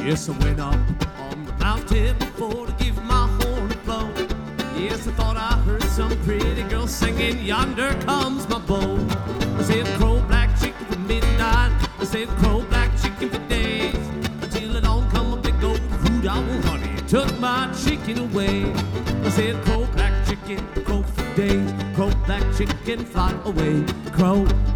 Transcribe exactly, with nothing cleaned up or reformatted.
Yes, I went up on the mountain before to give my horn a blow. Yes, I thought I heard some pretty girl singing, yonder comes my beau. I said, crow, black chicken for midnight. I said, crow, black chicken for days. Until it on come a big old hoot owl, honey, took my chicken away. I said, crow, black chicken, crow for days. Crow, black chicken, fly away. Crow,